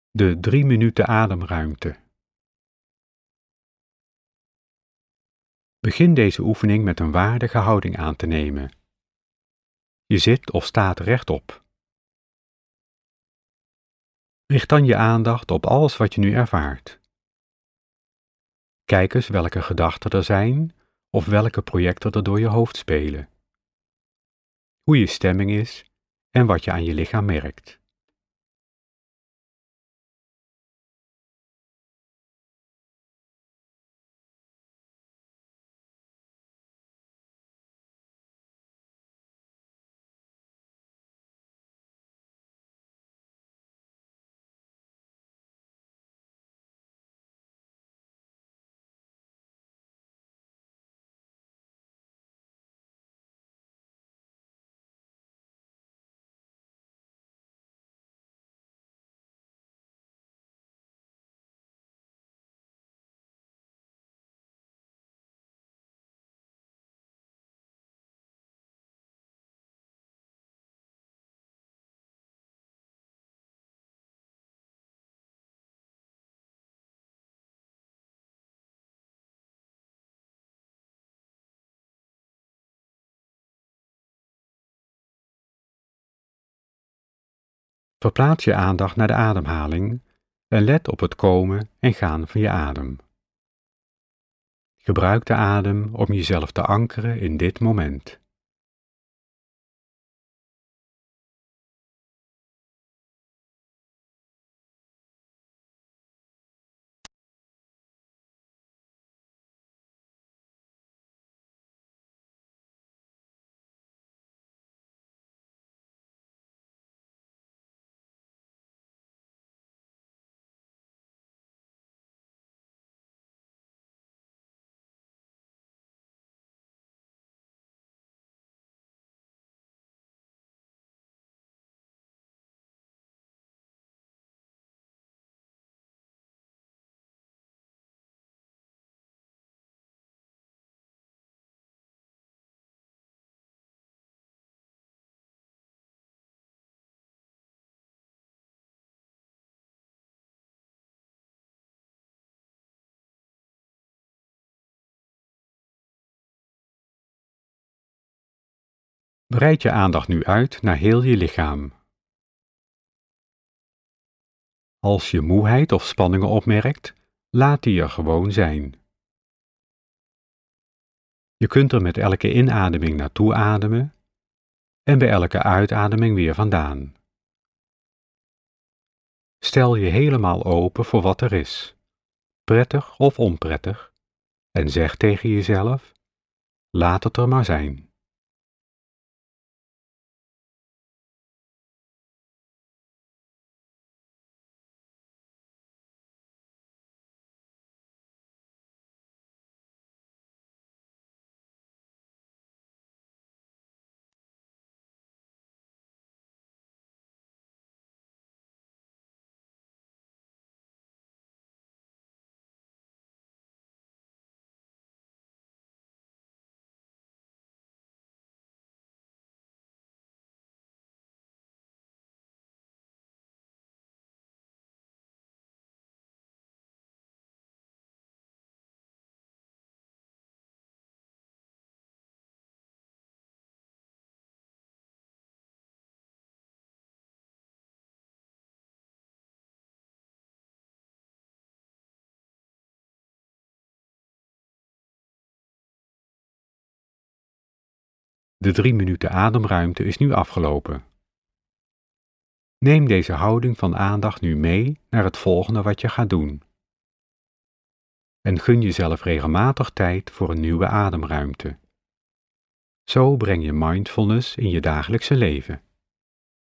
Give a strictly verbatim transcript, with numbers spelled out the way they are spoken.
De drie minuten ademruimte. Begin deze oefening met een waardige houding aan te nemen. Je zit of staat rechtop. Richt dan je aandacht op alles wat je nu ervaart. Kijk eens welke gedachten er zijn of welke projecten er door je hoofd spelen. Hoe je stemming is en wat je aan je lichaam merkt. Verplaats je aandacht naar de ademhaling en let op het komen en gaan van je adem. Gebruik de adem om jezelf te ankeren in dit moment. Breid je aandacht nu uit naar heel je lichaam. Als je moeheid of spanningen opmerkt, laat die er gewoon zijn. Je kunt er met elke inademing naartoe ademen en bij elke uitademing weer vandaan. Stel je helemaal open voor wat er is, prettig of onprettig, en zeg tegen jezelf: laat het er maar zijn. De drie minuten ademruimte is nu afgelopen. Neem deze houding van aandacht nu mee naar het volgende wat je gaat doen. En gun jezelf regelmatig tijd voor een nieuwe ademruimte. Zo breng je mindfulness in je dagelijkse leven.